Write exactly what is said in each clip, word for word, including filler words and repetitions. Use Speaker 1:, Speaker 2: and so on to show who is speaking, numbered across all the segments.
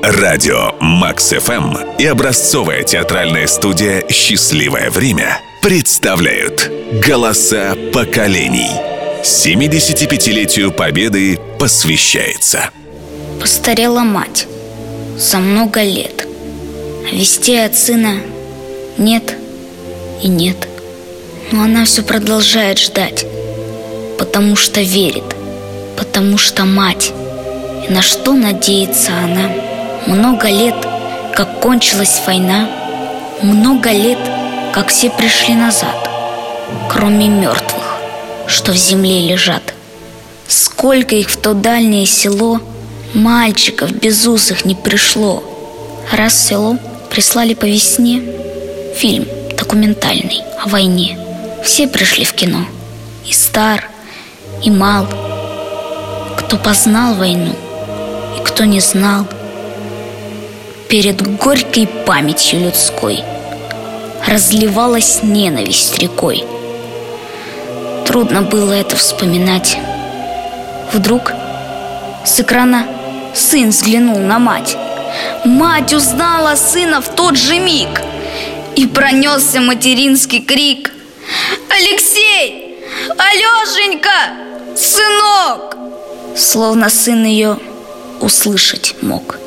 Speaker 1: Радио Макс эф эм и образцовая театральная студия «Счастливое время» представляют «Голоса поколений». семидесятипятилетию Победы посвящается.
Speaker 2: Постарела мать за много лет, а вестей от сына нет и нет. Но она все продолжает ждать, потому что верит, потому что мать. И на что надеется она? Много лет, как кончилась война, много лет, как все пришли назад, кроме мертвых, что в земле лежат. Сколько их в то дальнее село, мальчиков безусых не пришло. Раз в село прислали по весне фильм документальный о войне. Все пришли в кино, и стар, и мал. Кто познал войну, и кто не знал. Перед горькой памятью людской разливалась ненависть рекой. Трудно было это вспоминать. Вдруг с экрана сын взглянул на мать. Мать узнала сына в тот же миг, и пронесся материнский крик: «Алексей! Алешенька! Сынок!» Словно сын ее услышать мог.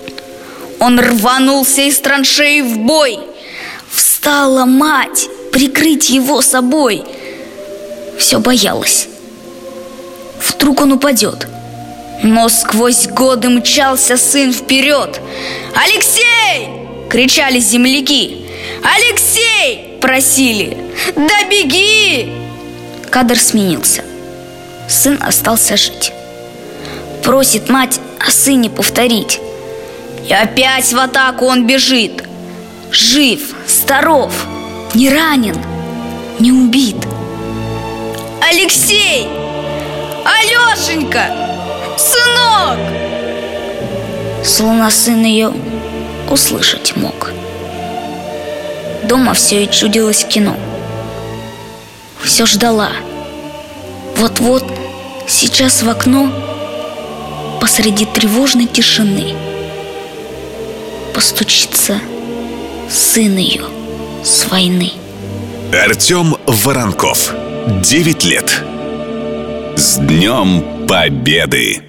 Speaker 2: Он рванулся из траншеи в бой. Встала мать прикрыть его собой. Все боялась. Вдруг он упадет. Но сквозь годы мчался сын вперед. «Алексей!» — кричали земляки. «Алексей!» — просили. «Да беги!» Кадр сменился. Сын остался жить. Просит мать о сыне повторить. И опять в атаку он бежит. Жив, здоров, не ранен, не убит. «Алексей! Алешенька! Сынок!» Словно сын ее услышать мог. Дома все и чудилось кино. Все ждала. Вот-вот, сейчас в окно, посреди тревожной тишины, постучится сын ее с войны.
Speaker 1: Артем Воронков, девять лет. С Днем Победы!